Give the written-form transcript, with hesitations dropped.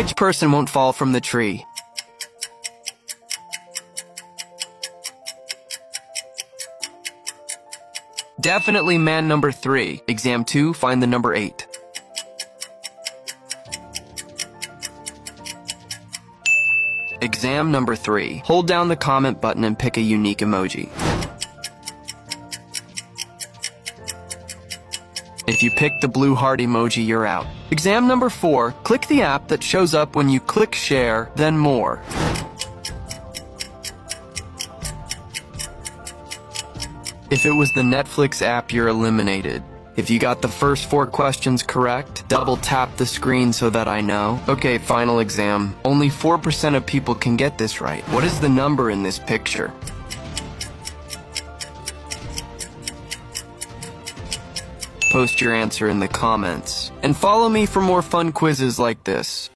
Which person won't fall from the tree? Definitely man number 3. Exam 2, find the number 8. Exam number 3. Hold down the comment button and pick a unique emoji. If you pick the blue heart emoji, you're out. Exam number 4. Click the app that shows up when you click share, then more. If it was the Netflix app, you're eliminated. If you got the first 4 questions correct, double tap the screen so that I know. Okay, final exam. Only 4% of people can get this right. What is the number in this picture? Post your answer in the comments. And follow me for more fun quizzes like this.